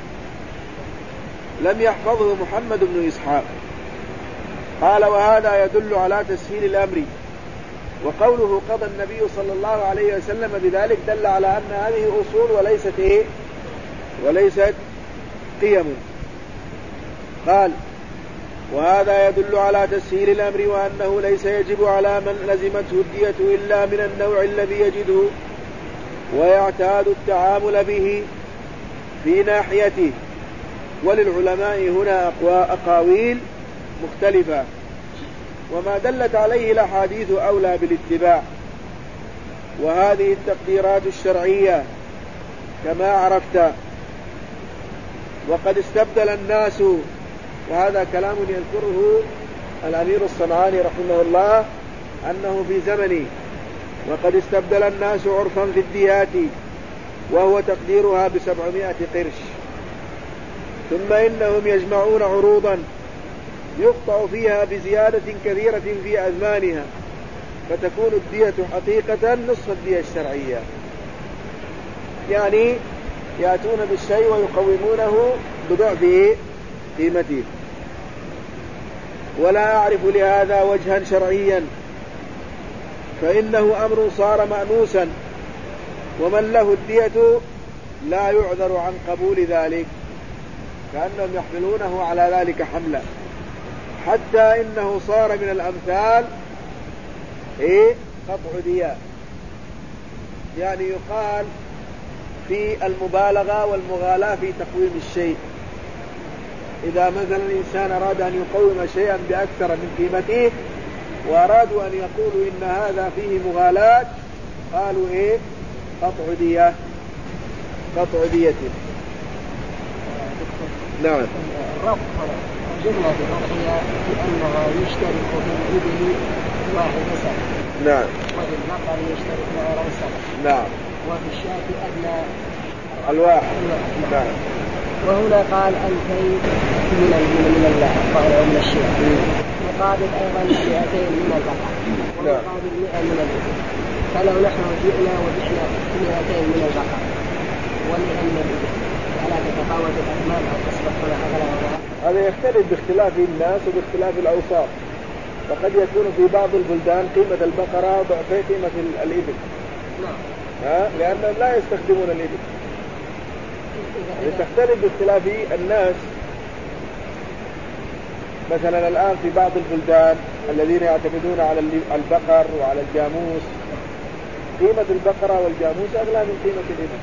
لم يحفظه محمد بن إسحاق. قال: وهذا يدل على تسهيل الأمر. وقوله قضى النبي صلى الله عليه وسلم بذلك دل على أن هذه أصول وليست إيه؟ وليست قيم. قال: وهذا يدل على تسهيل الأمر، وأنه ليس يجب على من لزمته الدية إلا من النوع الذي يجده ويعتاد التعامل به في ناحيته. وللعلماء هنا أقاويل مختلفة، وما دلت عليه الأحاديث أولى بالاتباع. وهذه التقديرات الشرعية كما عرفت. وقد استبدل الناس، وهذا كلام يذكره الأمير الصنعاني رحمه الله أنه في زمنه، وقد استبدل الناس عرفا في الديات وهو تقديرها بسبعمائة قرش، ثم إنهم يجمعون عروضا يقطع فيها بزيادة كثيرة في أزمانها، فتكون الدية حقيقة نصف الدية الشرعية. يعني يأتون بالشيء ويقومونه بضعف قيمته. ولا أعرف لهذا وجها شرعيا، فإنه أمر صار مأنوسا، ومن له الدية لا يعذر عن قبول ذلك، كأنهم يحملونه على ذلك حملا، حتى إنه صار من الأمثال إيه؟ قطع دية. يعني يقال في المبالغة والمغالاة في تقويم الشيء. إذا مثلا الإنسان أراد أن يقوم شيئا بأكثر من قيمته وأرادوا أن يقولوا إن هذا فيه مغالاة، قالوا إيه؟ قطع دية، قطع دية. نعم. الربط جملة الربطية لأنها يشترك في الإبل واحد سنة. نعم. وفي البقر يشترك غير سنة. نعم. وفي الشاة أدنى الواحد. نعم. وهنا قال ألفي من من البقر ومن الشاة، مقابل أيضا مئتين من البقر، ومقابل مئة من الإبل. فلو نحن جئنا وجئنا مئتين من البقر ومئة من الإبل، فلا تتفاوت الأثمان أو تصبح هنا أغلى. هذا يختلف باختلاف الناس وباختلاف الأوصاف، فقد يكون في بعض البلدان قيمة البقرة ضعف قيمة الإبل. نعم. ها؟ لأنهم لا يستخدمون الإبل. تختلف باختلاف الناس. مثلا الآن في بعض البلدان الذين يعتمدون على البقر وعلى الجاموس، قيمة البقرة والجاموس أغلى من قيمة الإبل.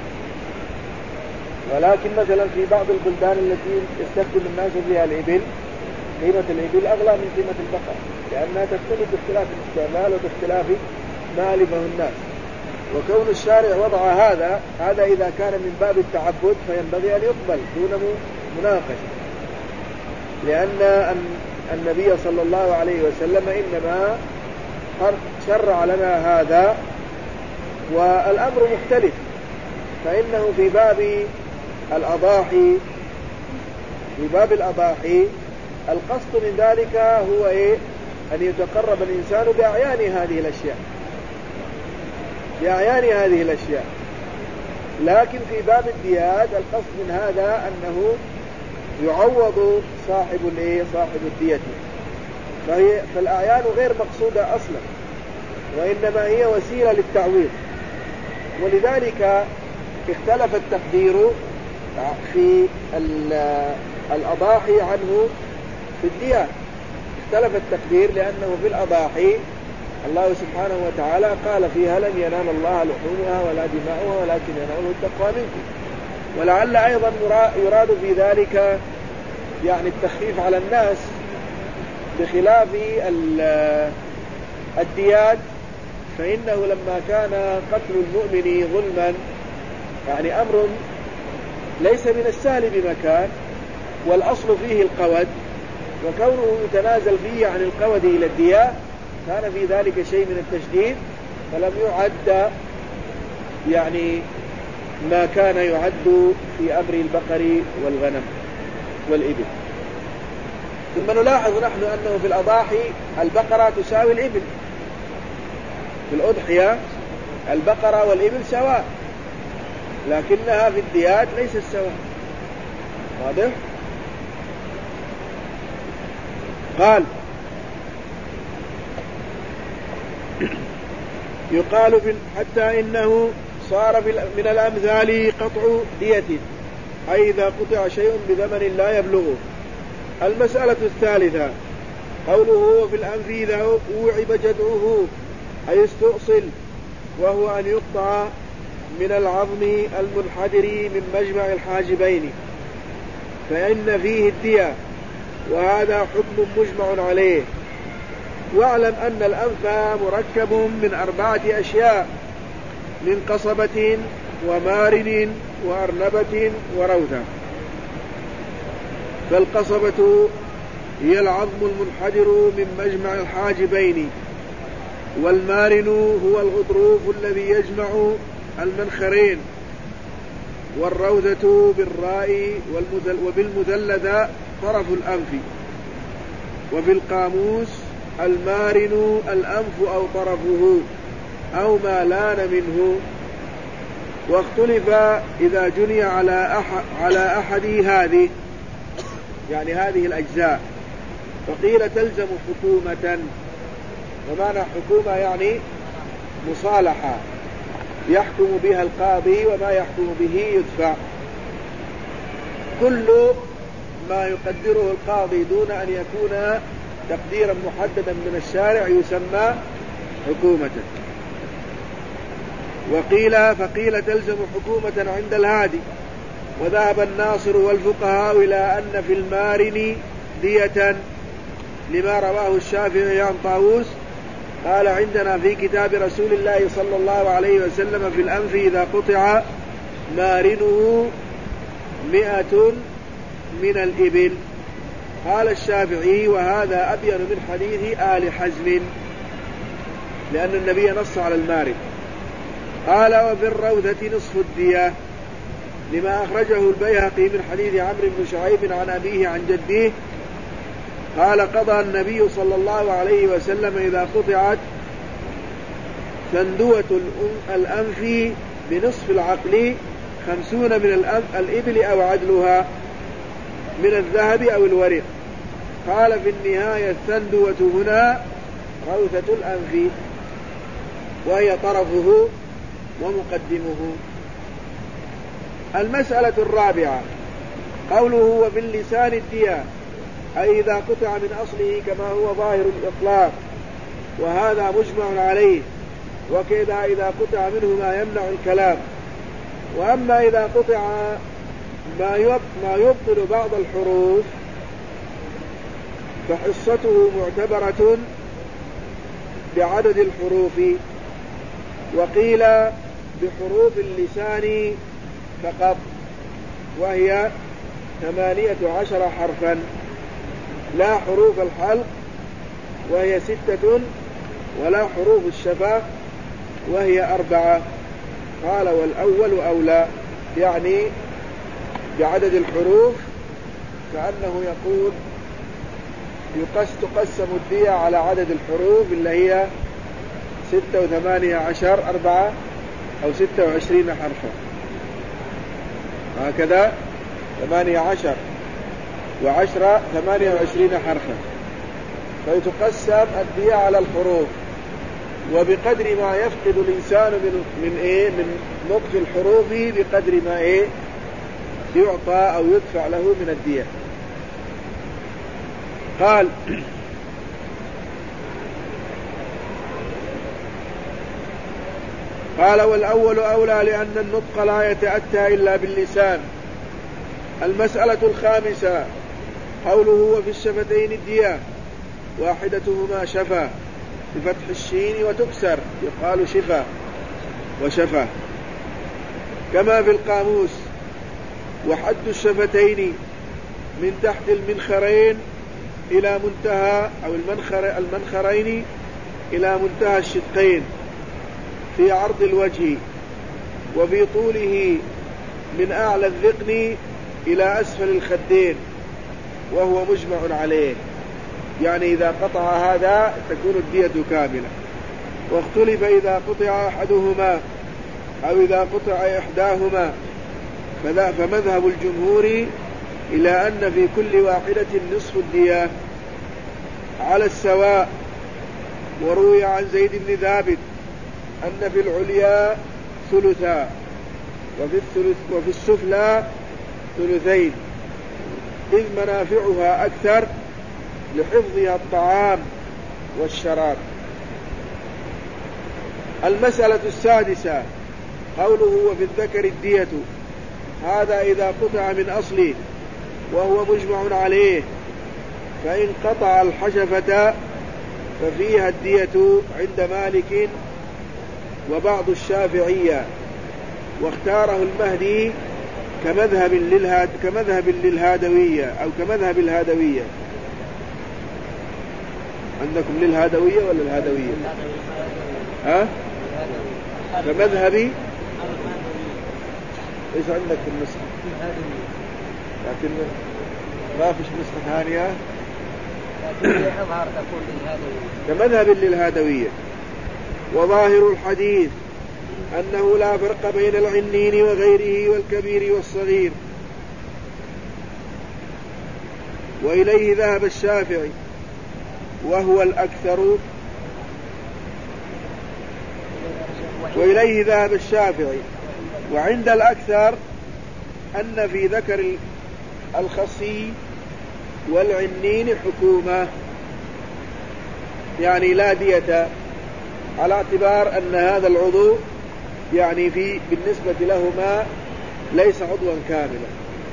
ولكن مثلا في بعض البلدان التي يستخدم الناس فيها الإبل، قيمة الإبل أغلى من قيمة البقرة، لأنها تختلف باختلاف الاستعمال وباختلاف ما ألفه الناس. وكون الشارع وضع هذا هذا إذا كان من باب التعبد فينبغي أن يقبل دون مناقشة، لأن النبي صلى الله عليه وسلم إنما شرع لنا هذا، والأمر مختلف. فإنه في باب الأضاحي في باب الأضاحي القصد من ذلك هو إيه؟ أن يتقرب الإنسان بأعيان هذه الأشياء بأعيان هذه الأشياء لكن في باب الديات القصد من هذا أنه يعوض صاحب الإيه؟ صاحب الدية. فهي فالأعيان غير مقصودة أصلا، وإنما هي وسيلة للتعويض. ولذلك اختلف التقدير في الأضاحي عنه في الديات. اختلف التقدير لأنه في الأضاحي الله سبحانه وتعالى قال فيها لن ينال الله لحومها ولا دماؤها ولكن يناله التقوى منكم. ولعل أيضا يراد في ذلك يعني التخفيف على الناس، بخلاف الديات فإنه لما كان قتل المؤمن ظلما يعني أمر ليس من السهل بمكان، والأصل فيه القود، وكونه يتنازل فيه عن القود إلى الدية كان في ذلك شيء من التشديد، فلم يعد يعني ما كان يعد في أمر البقر والغنم والإبل. ثم نلاحظ نحن أنه في الأضاحي البقرة تساوي الإبل، في الأضحية البقرة والإبل سواء، لكنها في الديات ليست سواء. واضح؟ قال يقال في حتى إنه صار من الأمثال قطع دية، أي إذا قطع شيء بثمن لا يبلغه. المسألة الثالثة قوله في الأنف إذا أوعب جدعه أي استؤصل، وهو أن يقطع من العظم المنحدر من مجمع الحاجبين، فإن فيه الدية، وهذا حكم مجمع عليه. واعلم أن الأنف مركب من أربعة أشياء: من قصبة ومارن وأرنبة وروثة. فالقصبة هي العظم المنحدر من مجمع الحاجبين، والمارن هو الغضروف الذي يجمع المنخرين، والروثة بالراء وبالمثلثة طرف الأنف. وفي القاموس المارن الأنف أو طرفه أو ما لان منه. واختلف إذا جني على أحد, على أحد هذه يعني هذه الأجزاء، فقيل تلزم حكومة. ومعنى حكومة يعني مصالحة يحكم بها القاضي، وما يحكم به يدفع. كل ما يقدره القاضي دون أن يكون تقديرا محددا من الشارع يسمى حكومة. وقيل فقيل تلزم حكومة عند الهادي. وذهب الناصر والفقهاء إلى أن في المارن دية، لما رواه الشافعي عن طاووس قال عندنا في كتاب رسول الله صلى الله عليه وسلم في الأنف إذا قطع مارنه مئة من الإبل. قال الشافعي وهذا أبين من حديث آل حزم، لأن النبي نص على المارن. قال وفي الروثة نصف الدية، لما أخرجه البيهقي من حديث عمرو بن شعيب عن أبيه عن جده قال قضى النبي صلى الله عليه وسلم إذا قطعت سندوة الأنف بنصف العقل خمسون من الإبل أو عدلها من الذهب أو الورق. قال في النهاية السندوة هنا روثة الأنف، وهي طرفه ومقدمه. المسألة الرابعة قوله وفي اللسان الدية، أي إذا قطع من أصله كما هو ظاهر الإطلاق، وهذا مجمع عليه، وكذا إذا قطع منه ما يمنع الكلام. وأما إذا قطع ما يبطل بعض الحروف فحصته معتبرة بعدد الحروف. وقيل بحروف اللسان فقط، وهي ثمانية عشر حرفا، لا حروف الحلق وهي ستة، ولا حروف الشفة وهي أربعة. قال والأول أولى، يعني بعدد الحروف، كأنه يقول يقس تقسم الدية على عدد الحروف اللي هي ستة وثمانية عشر أربعة أو ستة وعشرين حرفا، هكذا ثمانية عشر وعشرة ثمانية وعشرين حرفا، فيتقسم الدية على الحروف، وبقدر ما يفقد الإنسان من من إيه من نطق الحروف بقدر ما إيه يعطى أو يدفع له من الدية. قال قال والأول أولى لأن النطق لا يتأتى إلا باللسان. المسألة الخامسة قوله وفي الشفتين الدية، واحدتهما شفا بفتح الشين وتكسر يقال شفا وشفا كما في القاموس. وحد الشفتين من تحت المنخرين إلى منتهى أو المنخر المنخرين إلى منتهى الشدقين في عرض الوجه، وفي طوله من أعلى الذقن إلى أسفل الخدين، وهو مجمع عليه. يعني إذا قطع هذا تكون الدية كاملة. واختلف إذا قطع أحدهما أو إذا قطع إحداهما، فمذهب الجمهور إلى أن في كل واحدة نصف الدية على السواء. وروي عن زيد بن ثابت أن في العليا ثلثا وفي, الثلث وفي السفلى ثلثين، إذ منافعها أكثر لحفظها الطعام والشراب. المسألة السادسة قوله وفي الذكر الدية، هذا إذا قطع من أصله وهو مجمع عليه، فإن قطع الحشفة ففيها الدية عند مالك وبعض الشافعية، واختاره المهدي كمذهب للهاد كمذهب للهادوية أو كمذهب الهادوية. عندكم للهادوية ولا الهادوية؟ ها؟ كمذهبي إيش عندك في النسخة؟ لكن ما فيش نسخة ثانية. كمذهب للهادوية. وظاهر الحديث أنه لا فرق بين العنين وغيره والكبير والصغير، وإليه ذهب الشافعي وهو الأكثر وإليه ذهب الشافعي وعند الأكثر أن في ذكر الخصي والعنين حكومة، يعني لا دية، على اعتبار أن هذا العضو يعني في بالنسبة لهما ليس عضوا كاملا.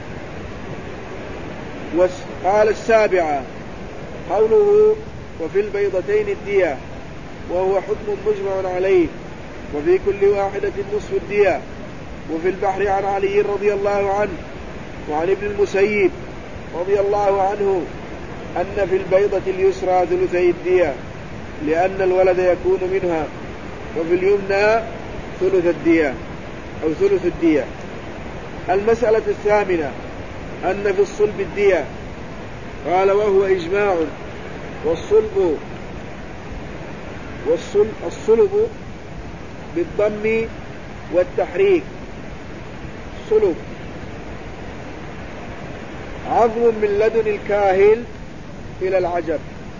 وقال السابعة قوله وفي البيضتين الدية، وهو حكم مجمع عليه، وفي كل واحدة نصف الدية. وفي البحر عن علي رضي الله عنه وعن ابن المسيب رضي الله عنه أن في البيضة اليسرى ثلثي الدية، لأن الولد يكون منها، وفي اليمنى ثلث الدية أو ثلث الدية. المسألة الثامنة أن في الصلب الدية، قال وهو إجماع. والصلب والصلب الصلب بالضم والتحريك. صلب عظم من لدن الكاهل إلى العجب،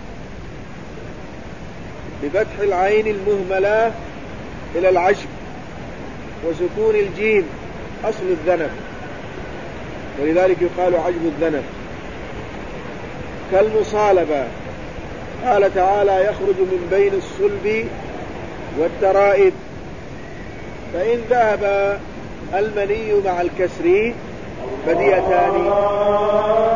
بفتح العين المهملة إلى العجب، وسكون الجيم أصل الذنب، ولذلك يقال عجب الذنب. كالمصالبة، قال تعالى يخرج من بين الصلب والترائب. فإن ذهب المني مع الكسر فديتان،